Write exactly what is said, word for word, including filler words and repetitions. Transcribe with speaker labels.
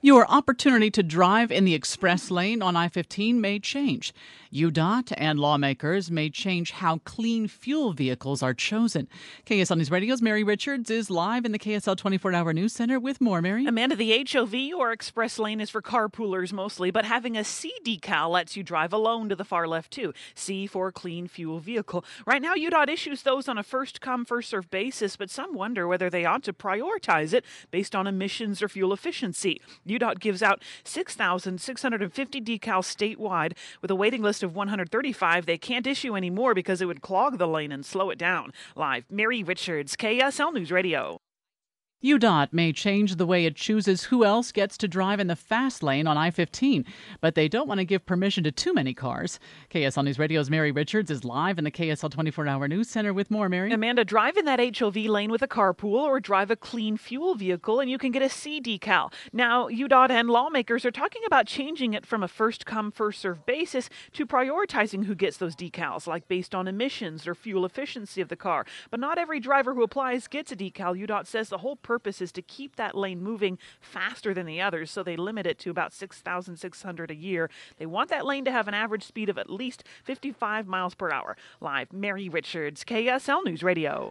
Speaker 1: Your opportunity to drive in the express lane on I fifteen may change. U D O T and lawmakers may change how clean fuel vehicles are chosen. K S L News Radio's Mary Richards is live in the K S L twenty-four hour News Center with more. Mary?
Speaker 2: Amanda, the H O V or express lane is for carpoolers mostly, but having a C decal lets you drive alone to the far left too. C for clean fuel vehicle. Right now, U D O T issues those on a first-come, first-served basis, but some wonder whether they ought to prioritize it based on emissions or fuel efficiency. U D O T gives out six thousand six hundred fifty decals statewide. With a waiting list of one hundred thirty-five, they can't issue any more because it would clog the lane and slow it down. Live, Mary Richards, K S L News Radio.
Speaker 1: U D O T may change the way it chooses who else gets to drive in the fast lane on I fifteen, but they don't want to give permission to too many cars. K S L News Radio's Mary Richards is live in the K S L twenty-four hour News Center with more. Mary?
Speaker 2: Amanda, drive in that H O V lane with a carpool or drive a clean fuel vehicle and you can get a C decal. Now, U D O T and lawmakers are talking about changing it from a first-come, first-served basis to prioritizing who gets those decals, like based on emissions or fuel efficiency of the car. But not every driver who applies gets a decal. U D O T says the whole purpose is to keep that lane moving faster than the others, so they limit it to about six thousand six hundred a year. They want that lane to have an average speed of at least fifty-five miles per hour. Live, Mary Richards, K S L News Radio.